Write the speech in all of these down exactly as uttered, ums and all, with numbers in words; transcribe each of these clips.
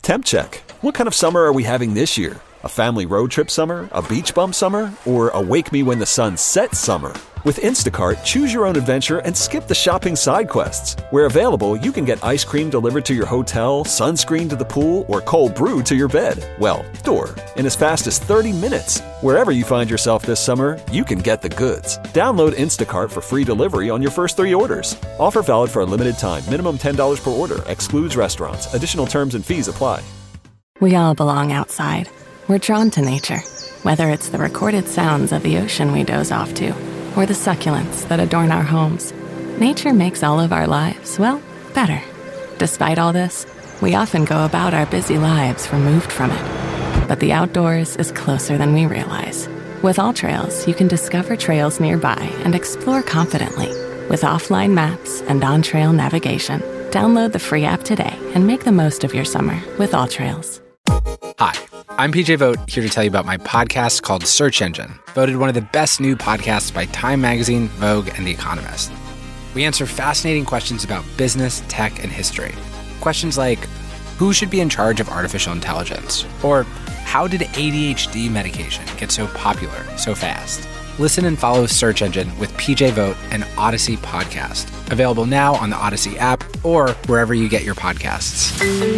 Temp check. What kind of summer are we having this year? A family road trip summer? A beach bum summer? Or a wake me when the sun sets summer? With Instacart, choose your own adventure and skip the shopping side quests. Where available, you can get ice cream delivered to your hotel, sunscreen to the pool, or cold brew to your bed. Well, door. In as fast as thirty minutes. Wherever you find yourself this summer, you can get the goods. Download Instacart for free delivery on your first three orders. Offer valid for a limited time. Minimum ten dollars per order. Excludes restaurants. Additional terms and fees apply. We all belong outside. We're drawn to nature. Whether it's the recorded sounds of the ocean we doze off to, or the succulents that adorn our homes. Nature makes all of our lives, well, better. Despite all this, we often go about our busy lives removed from it. But the outdoors is closer than we realize. With AllTrails, you can discover trails nearby and explore confidently. With offline maps and on-trail navigation, download the free app today and make the most of your summer with AllTrails. Hi, I'm P J Vogt, here to tell you about my podcast called Search Engine, voted one of the best new podcasts by Time Magazine, Vogue, and The Economist. We answer fascinating questions about business, tech, and history. Questions like, who should be in charge of artificial intelligence? Or, how did A D H D medication get so popular so fast? Listen and follow Search Engine with P J Vogt and Odyssey Podcast. Available now on the Odyssey app or wherever you get your podcasts.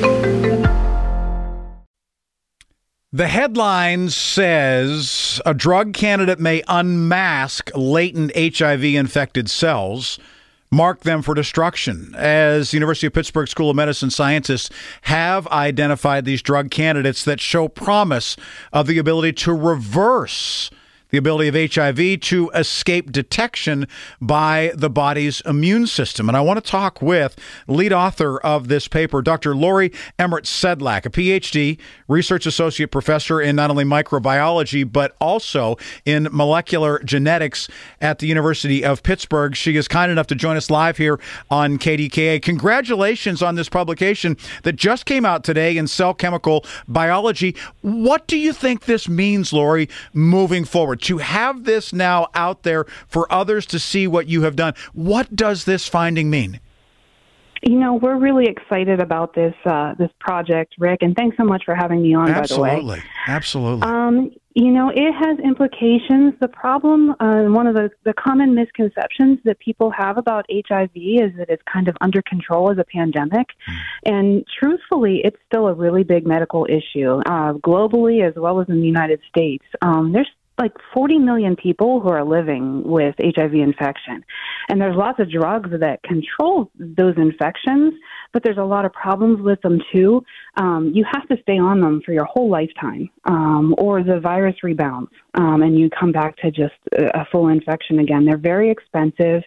The headline says a drug candidate may unmask latent H I V-infected cells, mark them for destruction, as the University of Pittsburgh School of Medicine scientists have identified these drug candidates that show promise of the ability to reverse the ability of H I V to escape detection by the body's immune system. And I want to talk with lead author of this paper, Doctor Lori Emmerich Sedlak, a P H D, research associate professor in not only microbiology, but also in molecular genetics at the University of Pittsburgh. She is kind enough to join us live here on K D K A. Congratulations on this publication that just came out today in Cell Chemical Biology. What do you think this means, Lori, moving forward? To have this now out there for others to see what you have done, what does this finding mean? You know, we're really excited about this uh, this project, Rick, and thanks so much for having me on, Absolutely. by the way. Absolutely. Um, you know, it has implications. The problem, uh, one of the, the common misconceptions that people have about H I V is that it's kind of under control as a pandemic. Mm. And truthfully, it's still a really big medical issue, uh, globally as well as in the United States. Um, there's like forty million people who are living with H I V infection. And there's lots of drugs that control those infections, but there's a lot of problems with them too. Um, you have to stay on them for your whole lifetime, um, or the virus rebounds, um, and you come back to just a full infection again. They're very expensive.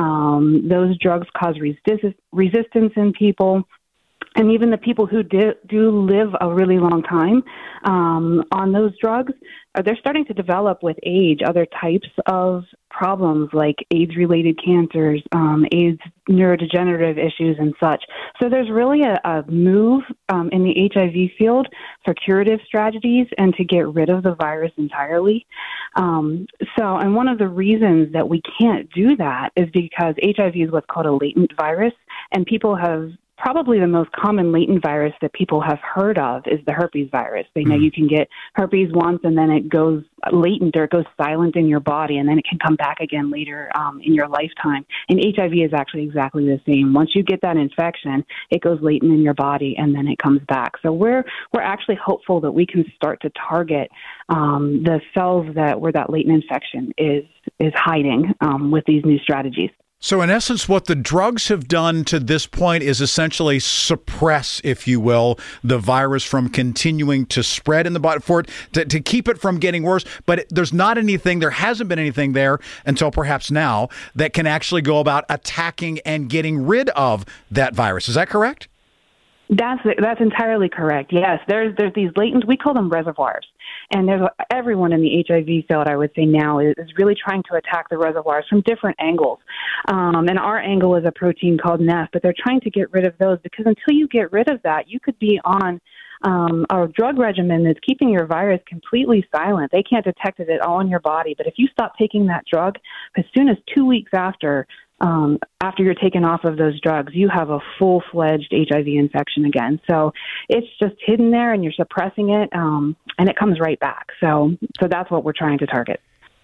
Um, those drugs cause resist- resistance in people. And even the people who do, do live a really long time um, on those drugs, uh, they're starting to develop with age other types of problems like AIDS-related cancers, um, AIDS neurodegenerative issues and such. So there's really a, a move um, in the H I V field for curative strategies and to get rid of the virus entirely. Um, so, and one of the reasons that we can't do that is because H I V is what's called a latent virus, and people have probably the most common latent virus that people have heard of is the herpes virus. They know mm. you can get herpes once and then it goes latent or it goes silent in your body and then it can come back again later um, in your lifetime. And H I V is actually exactly the same. Once you get that infection, it goes latent in your body and then it comes back. So we're we're actually hopeful that we can start to target um, the cells that where that latent infection is is hiding um, with these new strategies. So in essence, what the drugs have done to this point is essentially suppress, if you will, the virus from continuing to spread in the body, for it to, to keep it from getting worse. But it, there's not anything, there hasn't been anything there until perhaps now that can actually go about attacking and getting rid of that virus. Is that correct? That's that's entirely correct. Yes, there's there's these latent, we call them reservoirs, and there's everyone in the H I V field, I would say now, is, is really trying to attack the reservoirs from different angles. Um, and our angle is a protein called N E F, but they're trying to get rid of those because until you get rid of that, you could be on um, a drug regimen that's keeping your virus completely silent. They can't detect it at all in your body, but if you stop taking that drug, as soon as two weeks after um, after you're taken off of those drugs, you have a full-fledged H I V infection again. So it's just hidden there, and you're suppressing it, um, and it comes right back. So, so that's what we're trying to target.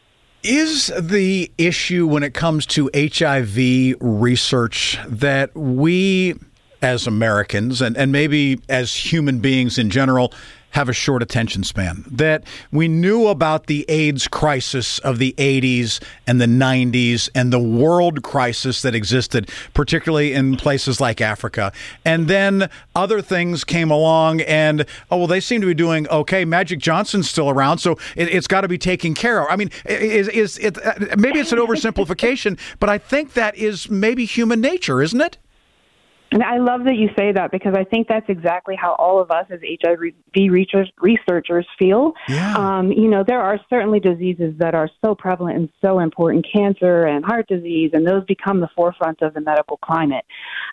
Is the issue when it comes to H I V research that we as Americans and, and maybe as human beings in general have a short attention span? That we knew about the AIDS crisis of the eighties and the nineties and the world crisis that existed, particularly in places like Africa. And then other things came along and, oh, well, they seem to be doing okay. Magic Johnson's still around, so it, it's got to be taken care of. I mean, is, is it, maybe it's an oversimplification, but I think that is maybe human nature, isn't it? And I love that you say that, because I think that's exactly how all of us as H I V researchers feel. Yeah. Um, you know, there are certainly diseases that are so prevalent and so important, cancer and heart disease, and those become the forefront of the medical climate.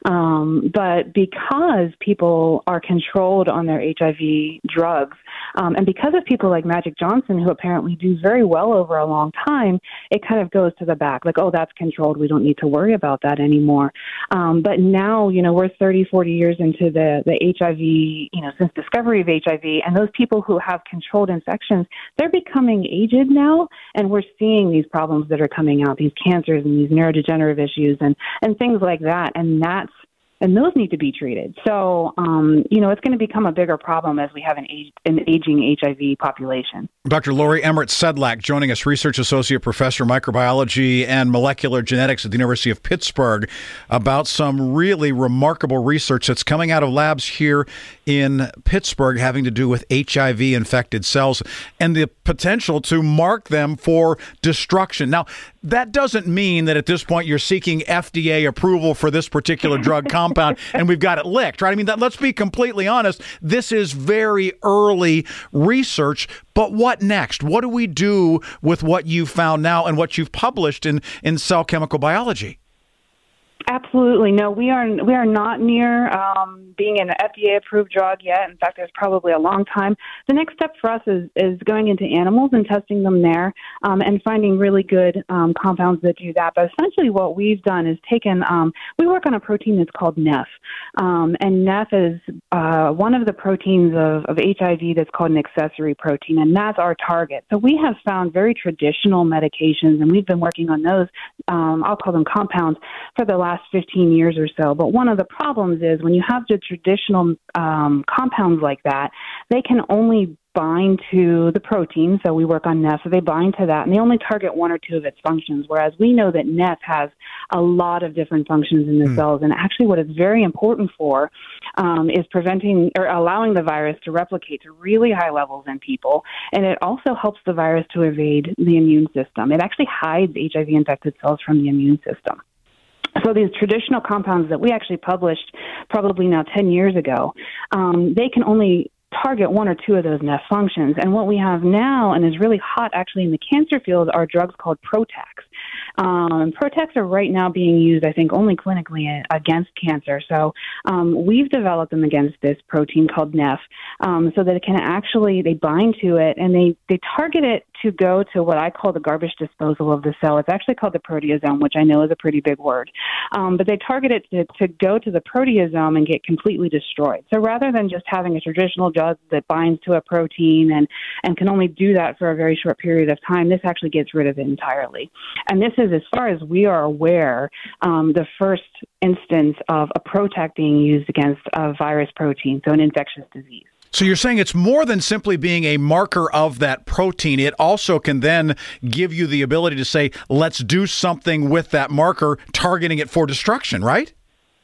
Um, but because people are controlled on their H I V drugs, um, and because of people like Magic Johnson, who apparently do very well over a long time, it kind of goes to the back. Like, oh, that's controlled. We don't need to worry about that anymore. Um, but now, you know, we're thirty, forty years into the, the H I V, you know, since discovery of H I V, and those people who have controlled infections, they're becoming aged now, and we're seeing these problems that are coming out, these cancers and these neurodegenerative issues and, and things like that, and that's And those need to be treated. So, um, you know, it's going to become a bigger problem as we have an, age, an aging H I V population. Doctor Lori Emmerich Sedlak joining us, Research Associate Professor, Microbiology and Molecular Genetics at the University of Pittsburgh, about some really remarkable research that's coming out of labs here in Pittsburgh having to do with H I V-infected cells and the potential to mark them for destruction. Now, that doesn't mean that at this point you're seeking F D A approval for this particular drug compound and we've got it licked, right? I mean, that, let's be completely honest. This is very early research, but what next? What do we do with what you've found now and what you've published in, in Cell Chemical Biology? Absolutely. No, we are we are not near um, being an F D A-approved drug yet. In fact, there's probably a long time. The next step for us is, is going into animals and testing them there um, and finding really good um, compounds that do that. But essentially what we've done is taken, um, we work on a protein that's called N E F. Um, and N E F is uh, one of the proteins of, of H I V that's called an accessory protein, and that's our target. So we have found very traditional medications, and we've been working on those, um, I'll call them compounds, for the last fifteen years or so. But one of the problems is when you have the traditional um, compounds like that, they can only bind to the protein. So we work on N E F, so they bind to that, and they only target one or two of its functions, whereas we know that N E F has a lot of different functions in the mm. cells. And actually what it's very important for um, is preventing or allowing the virus to replicate to really high levels in people. And it also helps the virus to evade the immune system. It actually hides H I V-infected cells from the immune system. So these traditional compounds that we actually published probably now ten years ago, um, they can only target one or two of those N E F functions. And what we have now, and is really hot actually in the cancer field, are drugs called PROTACs. Um, PROTACs are right now being used, I think, only clinically against cancer. So um, we've developed them against this protein called N E F um, so that it can actually, they bind to it and they, they target it to go to what I call the garbage disposal of the cell. It's actually called the proteasome, which I know is a pretty big word. Um, but they target it to, to go to the proteasome and get completely destroyed. So rather than just having a traditional drug that binds to a protein and, and can only do that for a very short period of time, this actually gets rid of it entirely. And this is, as far as we are aware, um, the first instance of a PROTAC being used against a virus protein, so an infectious disease. So you're saying it's more than simply being a marker of that protein. It also can then give you the ability to say, let's do something with that marker, targeting it for destruction, right?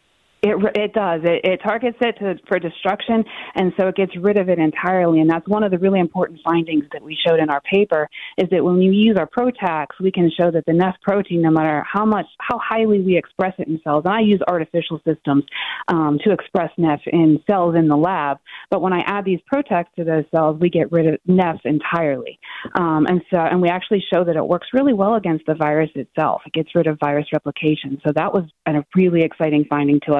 It it does. It, it targets it to, for destruction, and so it gets rid of it entirely. And that's one of the really important findings that we showed in our paper, is that when you use our PROTACs, we can show that the N E F protein, no matter how much, how highly we express it in cells, and I use artificial systems um, to express N E F in cells in the lab, but when I add these PROTACs to those cells, we get rid of N E F entirely. Um, and so, and we actually show that it works really well against the virus itself. It gets rid of virus replication. So that was a really exciting finding to us.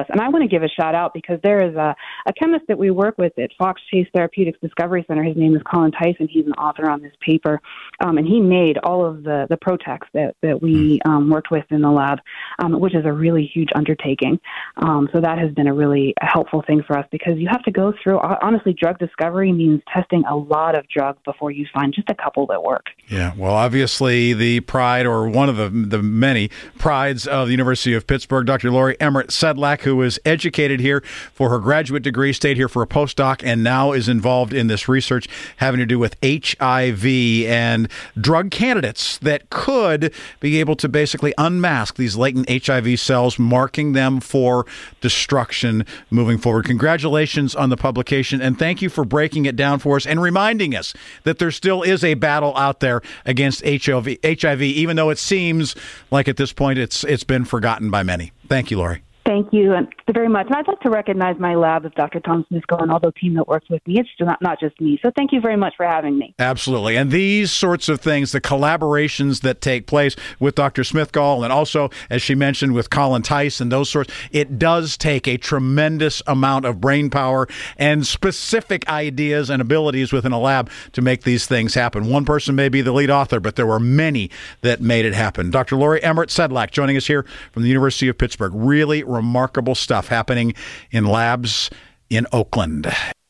And I want to give a shout out because there is a, a chemist that we work with at Fox Chase Therapeutics Discovery Center. His name is Colin Tyson. He's an author on this paper. Um, and he made all of the, the Protex that, that we um, worked with in the lab, um, which is a really huge undertaking. Um, so that has been a really helpful thing for us because you have to go through, honestly, drug discovery means testing a lot of drugs before you find just a couple that work. Yeah, well, obviously the pride, or one of the, the many prides of the University of Pittsburgh, Doctor Lori Emmerich Sedlak, who was educated here for her graduate degree, stayed here for a postdoc, and now is involved in this research having to do with H I V and drug candidates that could be able to basically unmask these latent H I V cells, marking them for destruction moving forward. Congratulations on the publication, and thank you for breaking it down for us and reminding us that there still is a battle out there against H I V, H I V, even though it seems like at this point it's it's been forgotten by many. Thank you, Lori. Thank you very much. And I'd like to recognize my lab of Doctor Tom Smisko and all the team that works with me. It's not, not just me. So thank you very much for having me. Absolutely. And these sorts of things, the collaborations that take place with Doctor Smithgall and also, as she mentioned, with Colin Tice and those sorts, it does take a tremendous amount of brain power and specific ideas and abilities within a lab to make these things happen. One person may be the lead author, but there were many that made it happen. Doctor Lori Emmerich Sedlak joining us here from the University of Pittsburgh. Really remarkable stuff happening in labs in Oakland.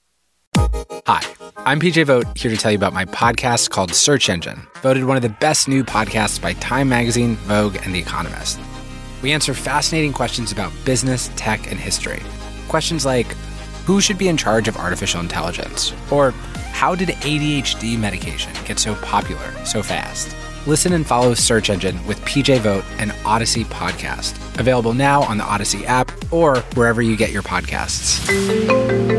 Hi, I'm P J Vogt, here to tell you about my podcast called Search Engine, voted one of the best new podcasts by Time Magazine, Vogue, and The Economist. We answer fascinating questions about business, tech, and history. Questions like, who should be in charge of artificial intelligence? Or, how did A D H D medication get so popular so fast? Listen and follow Search Engine with P J Vogt and Odyssey Podcast. Available now on the Odyssey app or wherever you get your podcasts.